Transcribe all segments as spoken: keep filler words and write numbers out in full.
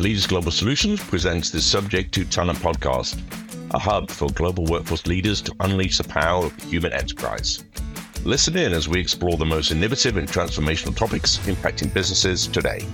Aleadus Global Solutions presents the Subject to Talent podcast, a hub for global workforce leaders to unleash the power of human enterprise. Listen in as we explore the most innovative and transformational topics impacting businesses today.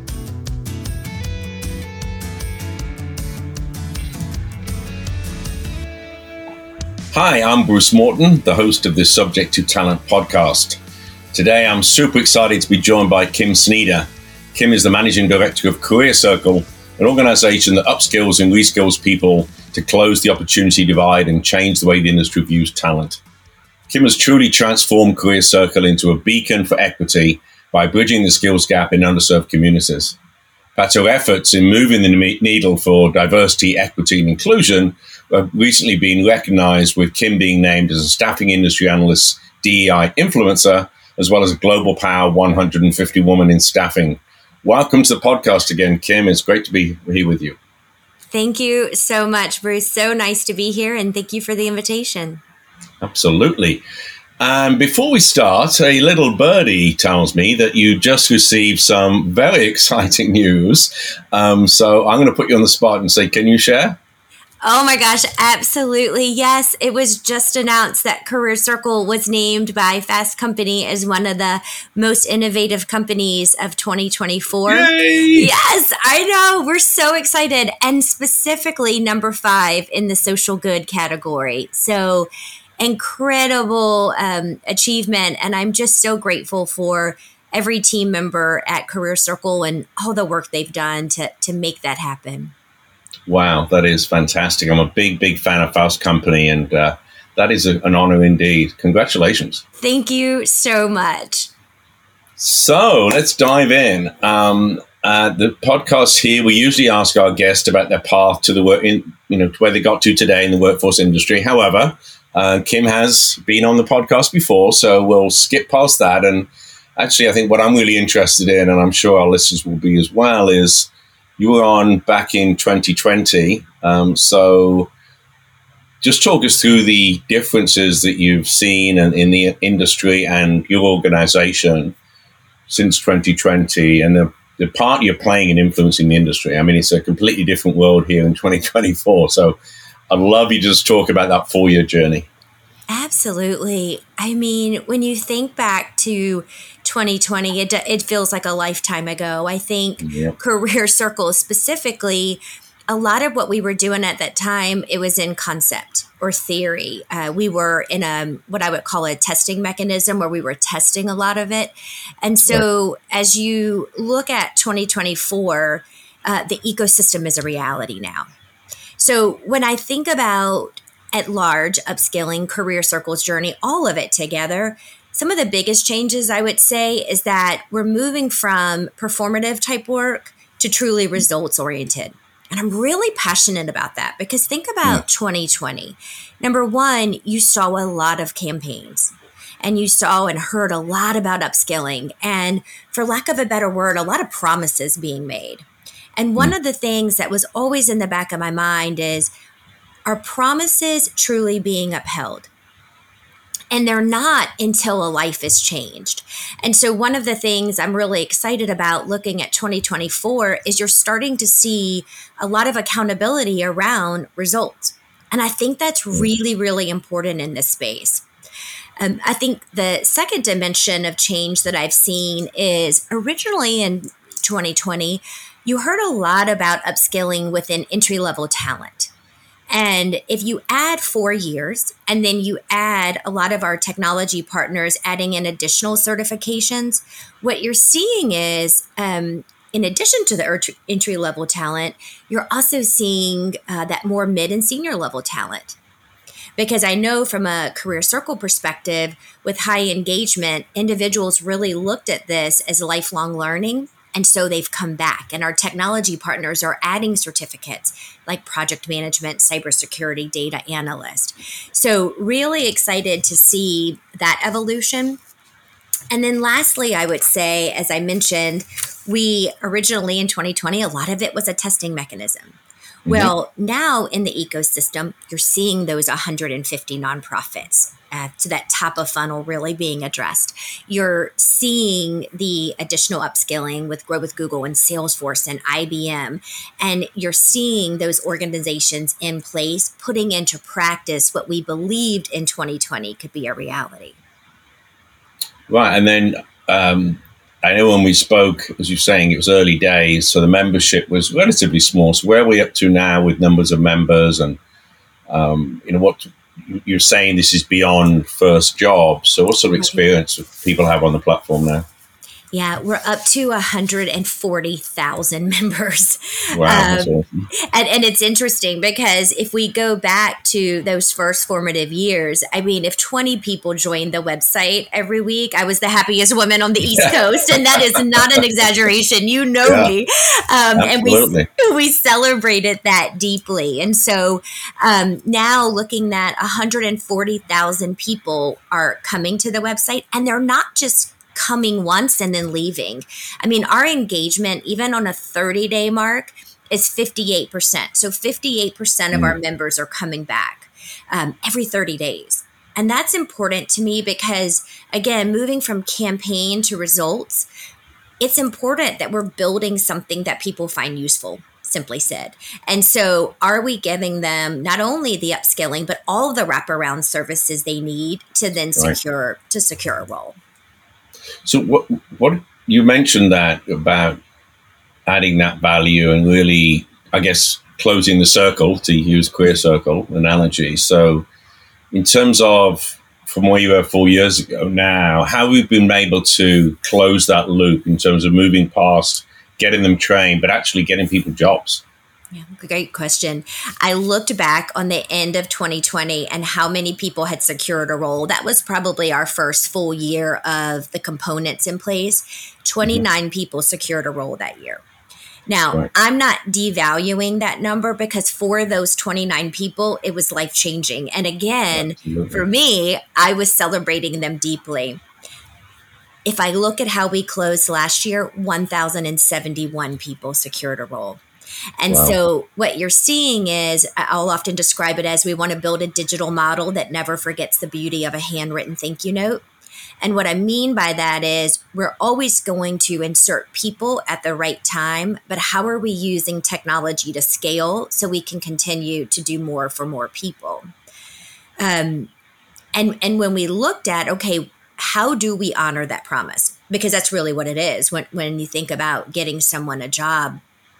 Hi, I'm Bruce Morton, the host of the Subject to Talent podcast. Today, I'm super excited to be joined by Kim Sneeder. Kim is the Managing Director of Career Circle, an organization that upskills and reskills people to close the opportunity divide and change the way the industry views talent. Kim has truly transformed Career Circle into a beacon for equity by bridging the skills gap in underserved communities. But her efforts in moving the needle for diversity, equity, and inclusion have recently been recognized, with Kim being named as a Staffing Industry Analyst D E I Influencer, as well as a Global Power one hundred fifty Woman in Staffing. Welcome to the podcast again, Kim. It's great to be here with you. Thank you so much, Bruce. So nice to be here, and thank you for the invitation. Absolutely. And um, before we start, a little birdie tells me that you just received some very exciting news. Um, so I'm going to put you on the spot and say, can you share? Oh my gosh, absolutely. Yes, it was just announced that Career Circle was named by Fast Company as one of the most innovative companies of twenty twenty-four. Yay! Yes, I know. We're so excited. And specifically number five in the social good category. So incredible um, achievement. And I'm just so grateful for every team member at Career Circle and all the work they've done to, to make that happen. Wow, that is fantastic. I'm a big, big fan of Fast Company, and uh, that is a, an honor indeed. Congratulations. Thank you so much. So let's dive in. Um, uh, the podcast here, we usually ask our guests about their path to the work, in, you know, to where they got to today in the workforce industry. However, uh, Kim has been on the podcast before, so we'll skip past that. And actually, I think what I'm really interested in, and I'm sure our listeners will be as well, is you were on back in twenty twenty, um, so just talk us through the differences that you've seen in, in the industry and your organization since twenty twenty, and the, the part you're playing in influencing the industry. I mean, it's a completely different world here in twenty twenty-four, so I'd love you to just talk about that four-year journey. Absolutely. I mean, when you think back to twenty twenty, it, it feels like a lifetime ago. I think yep. Career Circle specifically, a lot of what we were doing at that time, it was in concept or theory. Uh, we were in a what I would call a testing mechanism where we were testing a lot of it. And so yep. as you look at twenty twenty-four, uh, the ecosystem is a reality now. So when I think about at large, upskilling, Career Circle's journey, all of it together, some of the biggest changes I would say is that we're moving from performative type work to truly results oriented. And I'm really passionate about that because think about yeah. twenty twenty. Number one, you saw a lot of campaigns and you saw and heard a lot about upskilling. And for lack of a better word, a lot of promises being made. And one mm. of the things that was always in the back of my mind is, are promises truly being upheld? And they're not until a life is changed. And so one of the things I'm really excited about looking at twenty twenty-four is you're starting to see a lot of accountability around results. And I think that's really, really important in this space. Um, I think the second dimension of change that I've seen is originally in twenty twenty, you heard a lot about upskilling within entry-level talent. And if you add four years and then you add a lot of our technology partners adding in additional certifications, what you're seeing is, um, in addition to the entry level talent, you're also seeing uh, that more mid and senior level talent. Because I know from a Career Circle perspective, with high engagement, individuals really looked at this as lifelong learning. And so they've come back, and our technology partners are adding certificates like project management, cybersecurity, data analyst. So really excited to see that evolution. And then lastly, I would say, as I mentioned, we originally in twenty twenty, a lot of it was a testing mechanism. Well, now in the ecosystem, you're seeing those one hundred fifty nonprofits uh, to that top of funnel really being addressed. You're seeing the additional upskilling with Grow with Google and Salesforce and I B M. And you're seeing those organizations in place putting into practice what we believed in twenty twenty could be a reality. Right. And then um, I know when we spoke, as you're saying, it was early days, so the membership was relatively small. So where are we up to now with numbers of members? And, um, you know, what you're saying, this is beyond first job. So what sort of experience do people have on the platform now? Yeah, we're up to one hundred forty thousand members. Wow, that's um, awesome. and, and it's interesting because if we go back to those first formative years, I mean, if twenty people joined the website every week, I was the happiest woman on the East Coast. And that is not an exaggeration. You know Yeah, me. Um, and we, absolutely. we celebrated that deeply. And so um, now looking at one hundred forty thousand people are coming to the website, and they're not just coming once and then leaving. I mean, our engagement, even on a thirty day mark, is fifty-eight percent. So fifty-eight percent of our members are coming back um, every thirty days. And that's important to me because, again, moving from campaign to results, it's important that we're building something that people find useful, simply said. And so are we giving them not only the upskilling, but all of the wraparound services they need to then Right. secure to secure a role? So what what you mentioned that about adding that value and really, I guess, closing the circle, to use Career Circle analogy. So in terms of from where you were four years ago now, how we've been able to close that loop in terms of moving past getting them trained, but actually getting people jobs? Yeah, great question. I looked back on the end of twenty twenty and how many people had secured a role. That was probably our first full year of the components in place. twenty-nine mm-hmm. people secured a role that year. Now, right. I'm not devaluing that number because for those twenty-nine people, it was life-changing. And again, Absolutely. For me, I was celebrating them deeply. If I look at how we closed last year, one thousand seventy-one people secured a role. And wow. So what you're seeing is, I'll often describe it as we want to build a digital model that never forgets the beauty of a handwritten thank you note. And what I mean by that is we're always going to insert people at the right time, but how are we using technology to scale so we can continue to do more for more people? Um, and, and when we looked at, okay, how do we honor that promise? Because that's really what it is. When, when you think about getting someone a job,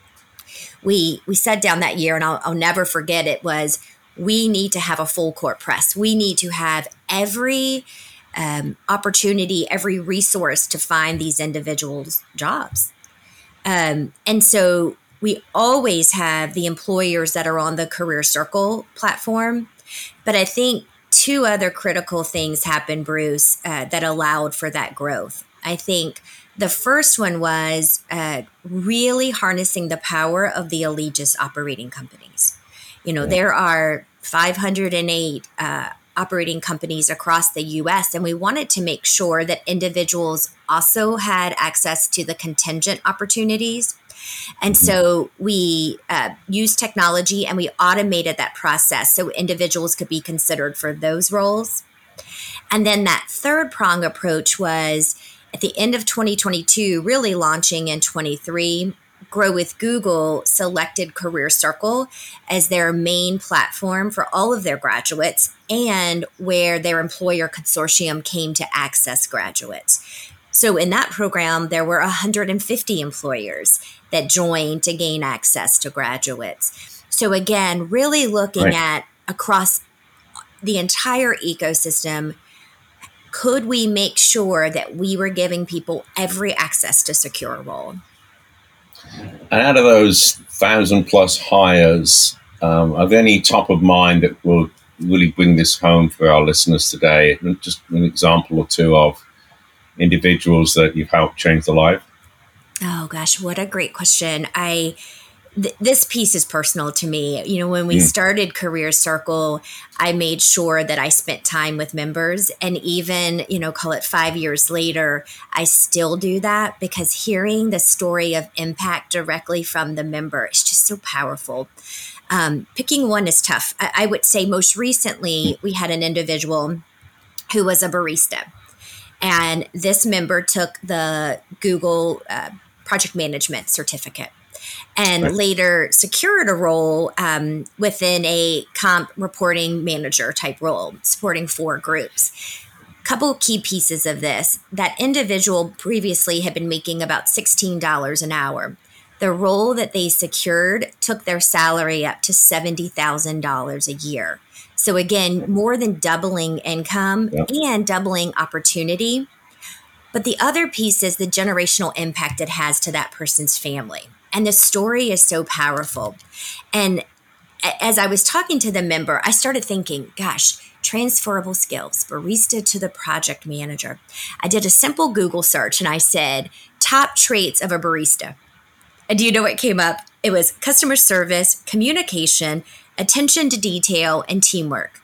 we we sat down that year, and I'll, I'll never forget it, was we need to have a full court press. We need to have every um, opportunity, every resource to find these individuals jobs. Um, and so we always have the employers that are on the Career Circle platform. But I think two other critical things happened, Bruce, uh, that allowed for that growth. I think the first one was uh, really harnessing the power of the Allegis operating companies. You know, yeah. there are five hundred eight uh, operating companies across the U S, and we wanted to make sure that individuals also had access to the contingent opportunities. And mm-hmm. so we uh, used technology and we automated that process so individuals could be considered for those roles. And then that third prong approach was at the end of twenty twenty-two, really launching in twenty-three, Grow with Google selected Career Circle as their main platform for all of their graduates and where their employer consortium came to access graduates. So in that program, there were one hundred fifty employers that joined to gain access to graduates. So again, really looking right. at across the entire ecosystem, could we make sure that we were giving people every access to secure a role? And out of those thousand plus hires, um, are there any top of mind that will really bring this home for our listeners today? Just an example or two of individuals that you've helped change their life. Oh gosh, what a great question. I th- this piece is personal to me. You know, when we mm. started Career Circle, I made sure that I spent time with members, and even, you know, call it five years later, I still do that because hearing the story of impact directly from the member is just so powerful. Um, picking one is tough. I, I would say most recently we had an individual who was a barista. And this member took the Google uh, project management certificate and Right. later secured a role um, within a comp reporting manager type role, supporting four groups. Couple key pieces of this. That individual previously had been making about sixteen dollars an hour. The role that they secured took their salary up to seventy thousand dollars a year. So again, more than doubling income Yep. and doubling opportunity. But the other piece is the generational impact it has to that person's family. And the story is so powerful. And as I was talking to the member, I started thinking, gosh, transferable skills, barista to the project manager. I did a simple Google search and I said, top traits of a barista. And do you know what came up? It was customer service, communication, attention to detail, and teamwork.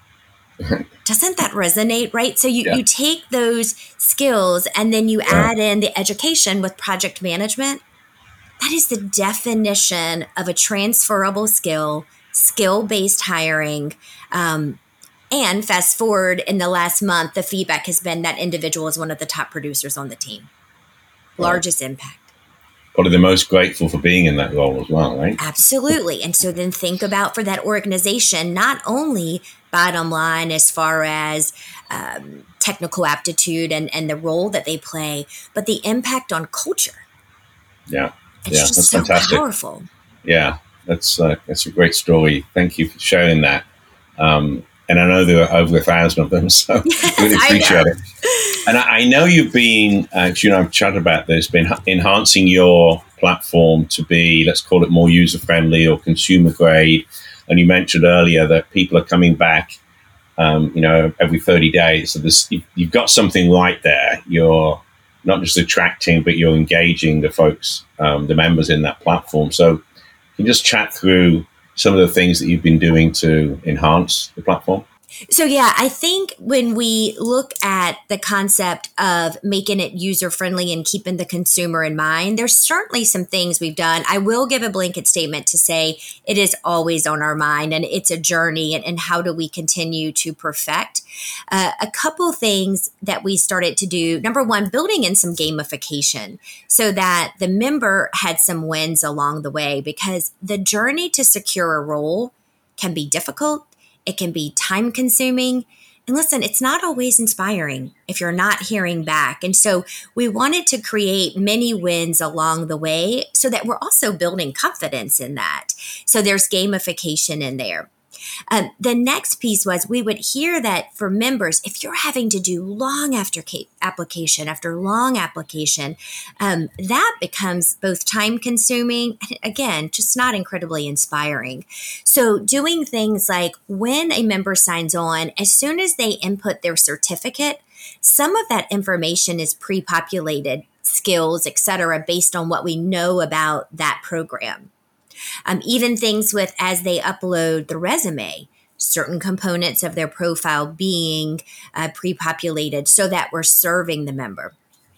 Doesn't that resonate, right? So you, Yeah. you take those skills and then you Yeah. add in the education with project management. That is the definition of a transferable skill, skill-based hiring. Um, and fast forward in the last month, the feedback has been that individual is one of the top producers on the team. Largest impact. Probably the most grateful for being in that role as well, right? Absolutely. And so then think about for that organization, not only bottom line as far as um, technical aptitude and, and the role that they play, but the impact on culture. Yeah. It's Yeah, just that's so fantastic. powerful. Yeah, that's uh, that's a great story. Thank you for sharing that. Um, and I know there are over a thousand of them, so really I appreciate know. it. And I, I know you've been, uh, you know, I've chatted about this, been enhancing your platform to be, let's call it more user friendly or consumer grade. And you mentioned earlier that people are coming back, um, you know, every thirty days. So this, you, you've got something right there. You're not just attracting, but you're engaging the folks, um, the members in that platform. So can you just chat through some of the things that you've been doing to enhance the platform? So, yeah, I think when we look at the concept of making it user friendly and keeping the consumer in mind, there's certainly some things we've done. I will give a blanket statement to say it is always on our mind and it's a journey. And, and how do we continue to perfect? Uh, a couple things that we started to do. Number one, building in some gamification so that the member had some wins along the way, because the journey to secure a role can be difficult. It can be time consuming. And listen, it's not always inspiring if you're not hearing back. And so we wanted to create many wins along the way so that we're also building confidence in that. So there's gamification in there. Um, the next piece was we would hear that for members, if you're having to do long after ca- application after long application, um, that becomes both time consuming and again, just not incredibly inspiring. So doing things like when a member signs on, as soon as they input their certificate, some of that information is pre-populated, skills, et cetera, based on what we know about that program. Um, even things with as they upload the resume, certain components of their profile being uh, pre-populated so that we're serving the member.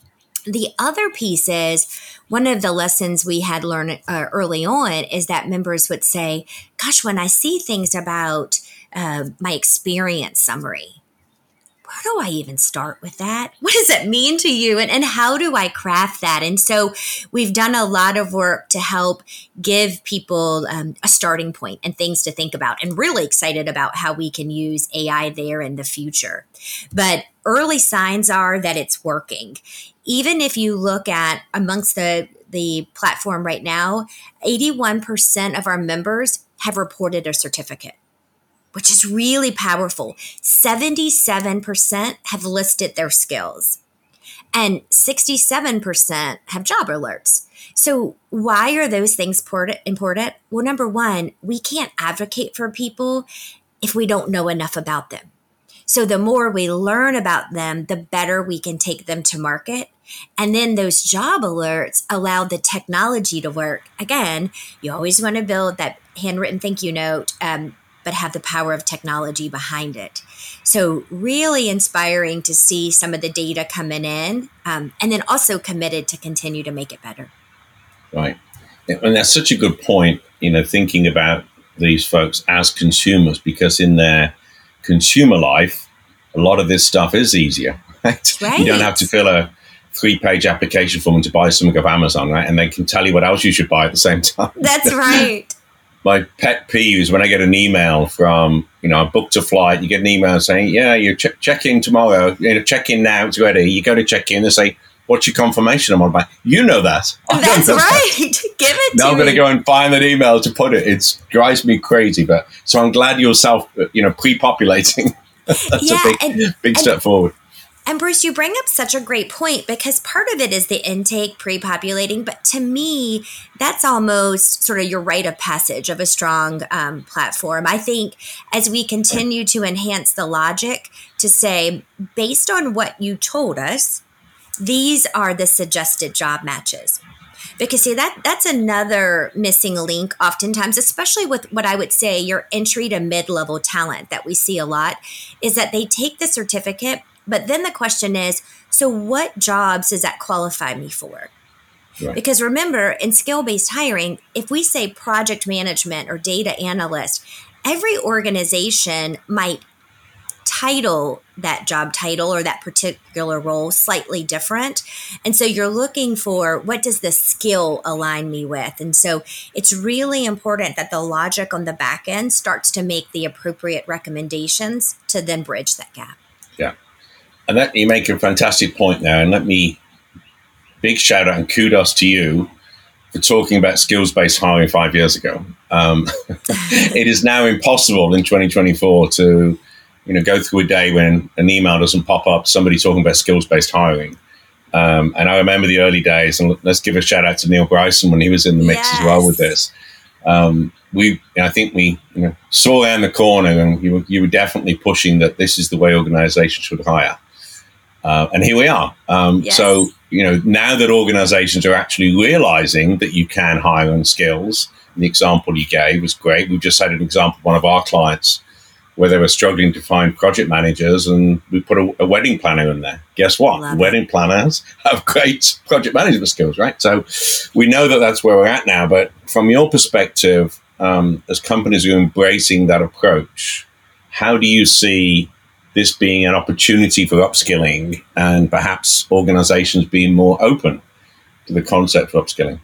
The other piece is one of the lessons we had learned uh, early on is that members would say, gosh, when I see things about uh, my experience summary, where do I even start with that? What does it mean to you? And, and how do I craft that? And so we've done a lot of work to help give people um, a starting point and things to think about, and really excited about how we can use A I there in the future. But early signs are that it's working. Even if you look at amongst the, the platform right now, eighty-one percent of our members have reported a certificate, which is really powerful. seventy-seven percent have listed their skills and sixty-seven percent have job alerts. So why are those things important? Well, number one, we can't advocate for people if we don't know enough about them. So the more we learn about them, the better we can take them to market. And then those job alerts allow the technology to work. Again, you always want to build that handwritten thank you note, um, but have the power of technology behind it. So really inspiring to see some of the data coming in, um, and then also committed to continue to make it better. Right. And that's such a good point, you know, thinking about these folks as consumers, because in their consumer life, a lot of this stuff is easier. Right? Right. You don't have to fill a three-page application form to buy something off Amazon, right? And they can tell you what else you should buy at the same time. That's right. My pet peeve is when I get an email from, you know, I booked a flight, you get an email saying, yeah, you check, check in tomorrow, you know, check in now, it's ready. You go to check in and say, what's your confirmation? I'm like, you know that. I That's know right. That. Give it now to I'm going to me. go and find that email to put it. It drives me crazy. But so I'm glad you're self, you know, pre-populating. That's Yeah, a big, and- big and- step forward. And Bruce, you bring up such a great point, because part of it is the intake pre-populating, but to me, that's almost sort of your rite of passage of a strong um, platform. I think as we continue to enhance the logic to say, based on what you told us, these are the suggested job matches. Because see, that that's another missing link oftentimes, especially with what I would say your entry to mid-level talent that we see a lot, is that they take the certificate, but then the question is, so what jobs does that qualify me for? Right. Because remember, in skill-based hiring, if we say project management or data analyst, every organization might title that job title or that particular role slightly different. And so you're looking for, what does the skill align me with? And so it's really important that the logic on the back end starts to make the appropriate recommendations to then bridge that gap. Yeah. And that you make a fantastic point there. And let me, big shout out and kudos to you for talking about skills-based hiring five years ago. Um, it is now impossible in twenty twenty-four to, you know, go through a day when an email doesn't pop up, somebody talking about skills-based hiring. Um, and I remember the early days, and let's give a shout out to Neil Bryson when he was in the mix Yes. as well with this. Um, we, I think we you know, saw around the corner, and you were, you were definitely pushing that this is the way organizations should hire. Uh, and here we are. Um, Yes. So, you know, now that organizations are actually realizing that you can hire on skills, and the example you gave was great. We've just had an example of one of our clients where they were struggling to find project managers, and we put a, a wedding planner in there. Guess what? Love Wedding it. planners have great project management skills, right? So we know that that's where we're at now. But from your perspective, um, as companies are embracing that approach, how do you see this being an opportunity for upskilling and perhaps organizations being more open to the concept of upskilling?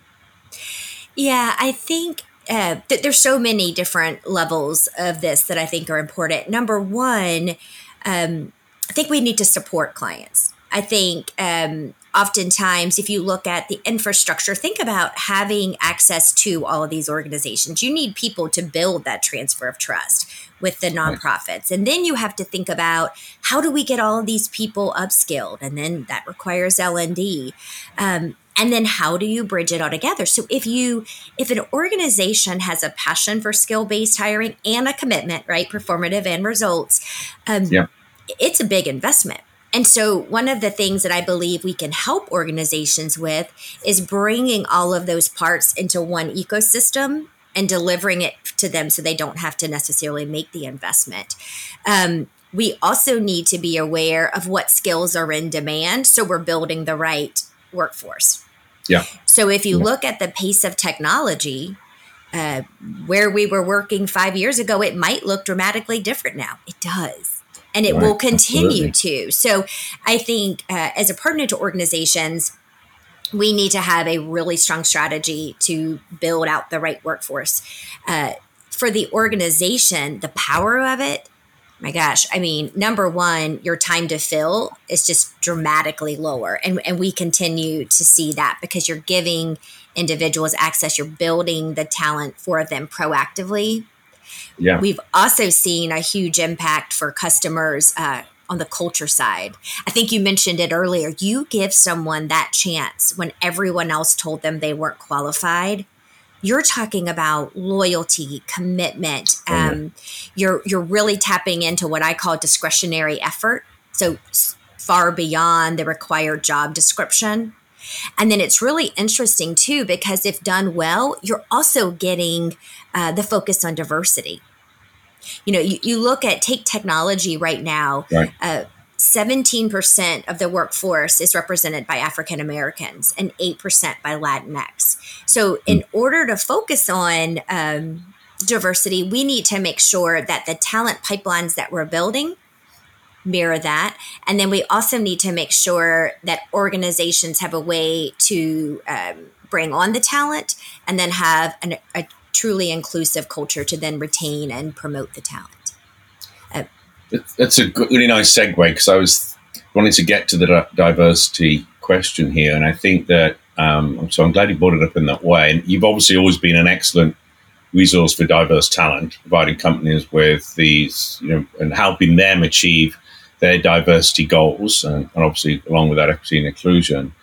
Yeah, I think uh, that there's so many different levels of this that I think are important. Number one, um, I think we need to support clients. I think um, oftentimes, if you look at the infrastructure, think about having access to all of these organizations. You need people to build that transfer of trust with the nonprofits. And then you have to think about, how do we get all of these people upskilled? And then that requires L and D. Um, and then how do you bridge it all together? So if you, if an organization has a passion for skill-based hiring and a commitment, right, performative and results, um, Yeah. it's a big investment. And so one of the things that I believe we can help organizations with is bringing all of those parts into one ecosystem and delivering it to them so they don't have to necessarily make the investment. Um, we also need to be aware of what skills are in demand, so we're building the right workforce. Yeah. So if you Yeah. look at the pace of technology, uh, where we were working five years ago, it might look dramatically different now. It does. And it Right. will continue Absolutely. to. So I think uh, as a partner to organizations, we need to have a really strong strategy to build out the right workforce. Uh, for the organization, the power of it, my gosh, I mean, number one, your time to fill is just dramatically lower. And, and we continue to see that because you're giving individuals access, you're building the talent for them proactively. Yeah. We've also seen a huge impact for customers uh, on the culture side. I think you mentioned it earlier. You give someone that chance when everyone else told them they weren't qualified. You're talking about loyalty, commitment. Oh, yeah. Um, you're you're really tapping into what I call discretionary effort. So s- far beyond the required job description. And then it's really interesting too, because if done well, you're also getting uh, the focus on diversity. You know, you, you look at, take technology right now, Right. uh, seventeen percent of the workforce is represented by African Americans and eight percent by Latinx. So in order to focus on um, diversity, we need to make sure that the talent pipelines that we're building mirror that. And then we also need to make sure that organizations have a way to um, bring on the talent and then have an, a truly inclusive culture to then retain and promote the talent. Uh, That's a really nice segue, because I was wanting to get to the diversity question here. And I think that, um, so I'm glad you brought it up in that way. And you've obviously always been an excellent resource for diverse talent, providing companies with these, you know, and helping them achieve their diversity goals, and, and obviously along with that, equity and inclusion.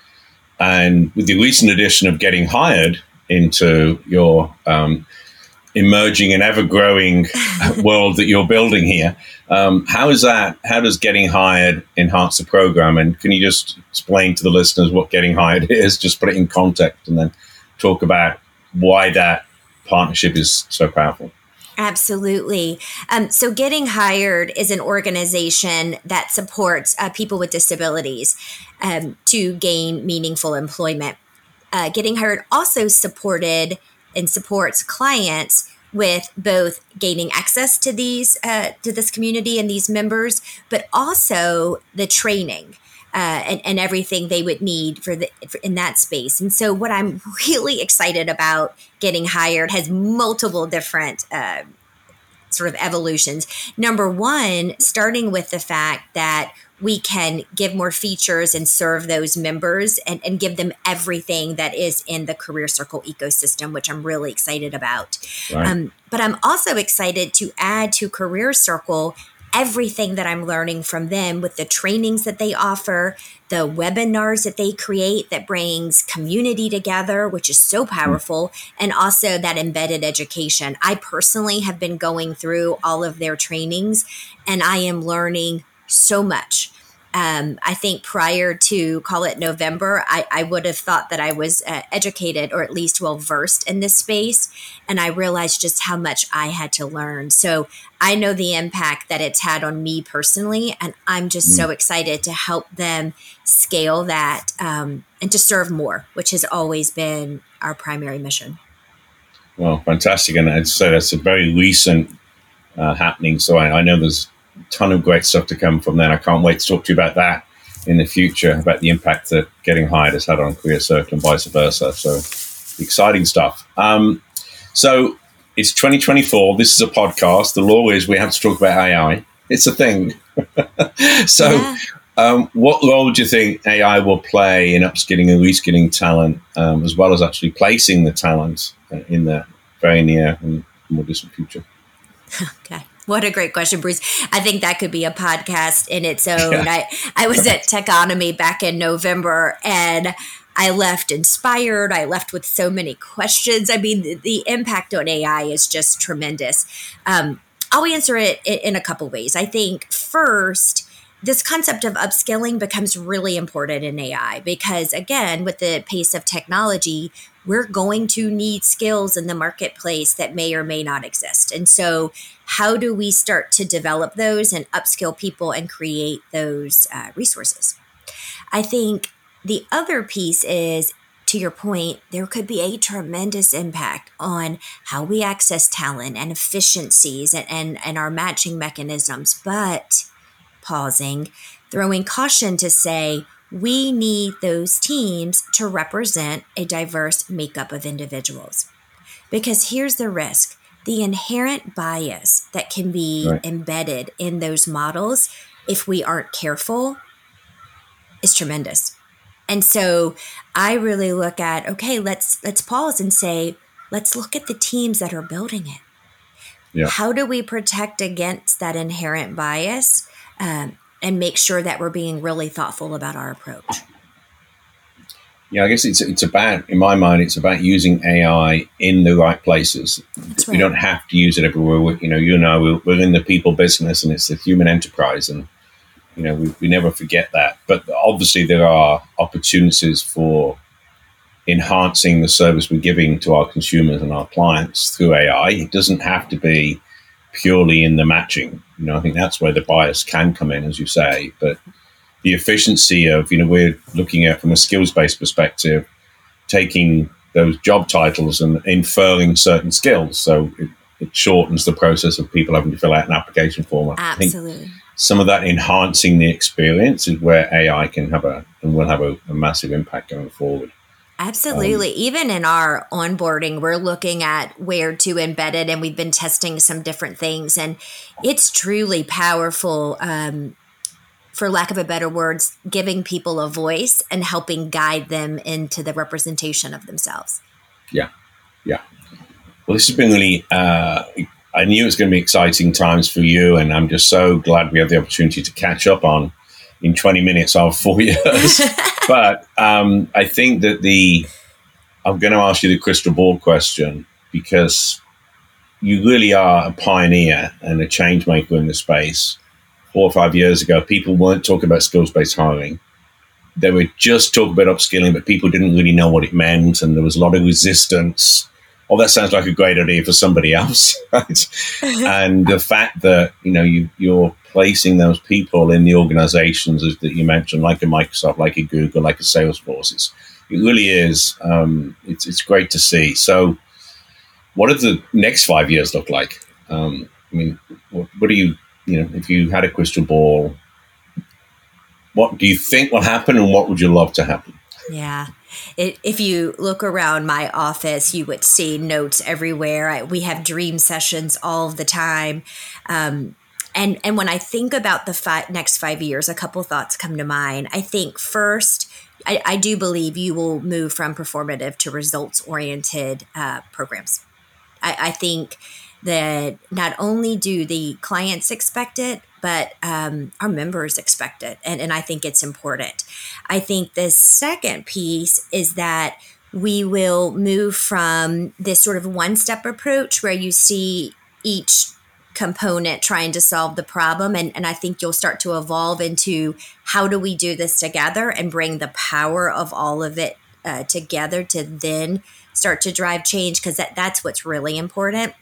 And with the recent addition of Getting Hired into your um, emerging and ever-growing world that you're building here, um, how is that? How does Getting Hired enhance the program? And can you just explain to the listeners what Getting Hired is? Just put it in context, and then talk about why that partnership is so powerful. Absolutely. Um, so Getting Hired is an organization that supports uh, people with disabilities um, to gain meaningful employment. Uh, Getting Hired also supported and supports clients with both gaining access to these uh, to this community and these members, but also the training uh, and, and everything they would need for the for, in that space. And so, what I'm really excited about Getting Hired has multiple different uh, sort of evolutions. Number one, starting with the fact that we can give more features and serve those members and, and give them everything that is in the Career Circle ecosystem, which I'm really excited about. Right. Um, but I'm also excited to add to Career Circle everything that I'm learning from them with the trainings that they offer, the webinars that they create that brings community together, which is so powerful, mm. and also that embedded education. I personally have been going through all of their trainings, and I am learning so much. Um, I think prior to, call it November, I, I would have thought that I was uh, educated or at least well versed in this space. And I realized just how much I had to learn. So I know the impact that it's had on me personally. And I'm just mm. so excited to help them scale that um, and to serve more, which has always been our primary mission. Well, fantastic. And I'd say that's a very recent uh, happening. So I, I know there's ton of great stuff to come from there. I can't wait to talk to you about that in the future, about the impact that Getting Hired has had on Career Circle and vice versa. So exciting stuff. Um, so it's twenty twenty-four. This is a podcast. The law is we have to talk about A I. It's a thing. so yeah. um, what role do you think A I will play in upskilling and reskilling talent, um, as well as actually placing the talent in the very near and more distant future? Okay. What a great question, Bruce. I think that could be a podcast in its own. Yeah. I, I was at Techonomy back in November, and I left inspired. I left with so many questions. I mean, the, the impact on A I is just tremendous. Um, I'll answer it in a couple ways. I think first, this concept of upskilling becomes really important in A I because, again, with the pace of technology, we're going to need skills in the marketplace that may or may not exist. And so how do we start to develop those and upskill people and create those uh, resources? I think the other piece is, to your point, there could be a tremendous impact on how we access talent and efficiencies and, and, and our matching mechanisms. But pausing, throwing caution to say, we need those teams to represent a diverse makeup of individuals. Because here's the risk. The inherent bias that can be right. embedded in those models, if we aren't careful, is tremendous. And so I really look at, okay, let's let's pause and say, let's look at the teams that are building it. Yeah. How do we protect against that inherent bias? Um, and make sure that we're being really thoughtful about our approach. Yeah, I guess it's it's about, in my mind, it's about using A I in the right places. That's right. We don't have to use it everywhere. We, you know, you know, we're, we're in the people business, and it's the human enterprise, and you know, we, we never forget that. But obviously, there are opportunities for enhancing the service we're giving to our consumers and our clients through A I. It doesn't have to be purely in the matching. You know, I think that's where the bias can come in, as you say. But the efficiency of, you know, we're looking at from a skills-based perspective, taking those job titles and inferring certain skills. So, it, it shortens the process of people having to fill out an application form. I Absolutely. think some of that enhancing the experience is where A I can have a and will have a, a massive impact going forward. Absolutely. Um, Even in our onboarding, we're looking at where to embed it, and we've been testing some different things, and it's truly powerful. Um, for lack of a better words, giving people a voice and helping guide them into the representation of themselves. Yeah. Yeah. Well, this has been really, uh, I knew it was going to be exciting times for you, and I'm just so glad we have the opportunity to catch up on in twenty minutes of four years. But um, I think that the, I'm going to ask you the crystal ball question, because you really are a pioneer and a change maker in the space. Four or five years ago, people weren't talking about skills-based hiring. They were just talking about upskilling, but people didn't really know what it meant, and there was a lot of resistance. Oh, that sounds like a great idea for somebody else, right? And the fact that, you know, you, you're placing those people in the organizations that you mentioned, like a Microsoft, like a Google, like a Salesforce, it's, it really is, um, it's, it's great to see. So what do the next five years look like? Um, I mean, what, what do you, you know, if you had a crystal ball, what do you think will happen, and what would you love to happen? Yeah. It, if you look around my office, you would see notes everywhere. I, we have dream sessions all the time. Um, and, and when I think about the fi- next five years, a couple thoughts come to mind. I think first, I, I do believe you will move from performative to results-oriented uh, programs. I, I think that not only do the clients expect it, but um, our members expect it. And, and I think it's important. I think the second piece is that we will move from this sort of one-step approach where you see each component trying to solve the problem. And, and I think you'll start to evolve into how do we do this together and bring the power of all of it uh, together to then start to drive change, because that, that's what's really important.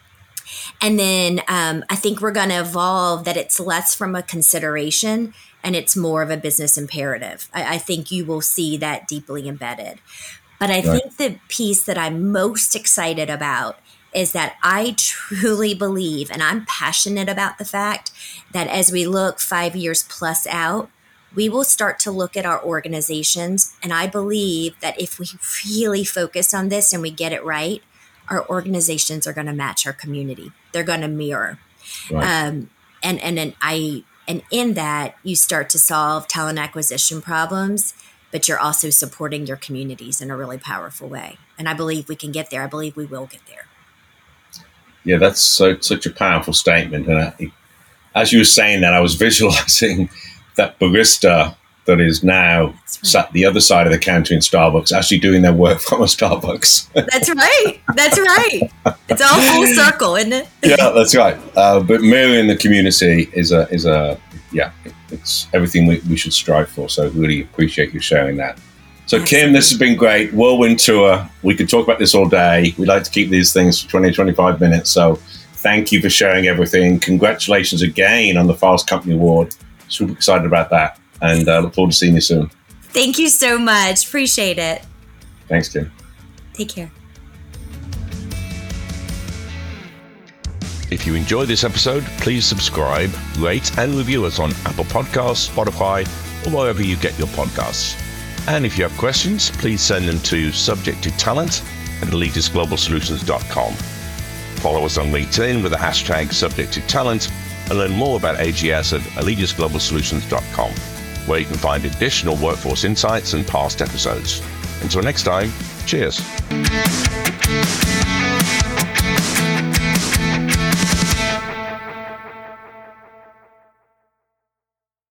And then um, I think we're going to evolve that it's less from a consideration and it's more of a business imperative. I, I think you will see that deeply embedded. But I right. think the piece that I'm most excited about is that I truly believe, and I'm passionate about the fact that as we look five years plus out, we will start to look at our organizations. And I believe that if we really focus on this and we get it right, our organizations are going to match our community. They're going to mirror. Right. Um, and, and, and I, and in that you start to solve talent acquisition problems, but you're also supporting your communities in a really powerful way. And I believe we can get there. I believe we will get there. Yeah, that's so, such a powerful statement. And I, as you were saying that, I was visualizing that barista that is now right. sat the other side of the counter in Starbucks, actually doing their work from a Starbucks. That's right. That's right. It's all full circle, isn't it? Yeah, that's right. Uh, but mirroring the community is a is a yeah, it's everything we, we should strive for. So really appreciate you sharing that. So Absolutely. Kim, this has been great. Whirlwind tour. We could talk about this all day. We like to keep these things for twenty, twenty-five minutes. So thank you for sharing everything. Congratulations again on the Fast Company Award. Super excited about that. And uh, look forward to seeing you soon. Thank you so much. Appreciate it. Thanks, Kim. Take care. If you enjoyed this episode, please subscribe, rate, and review us on Apple Podcasts, Spotify, or wherever you get your podcasts. And if you have questions, please send them to subject to talent at elitist global solutions dot com. Follow us on LinkedIn with the hashtag subject to talent and learn more about A G S at elitist global solutions dot com, where you can find additional workforce insights and past episodes. Until next time, cheers.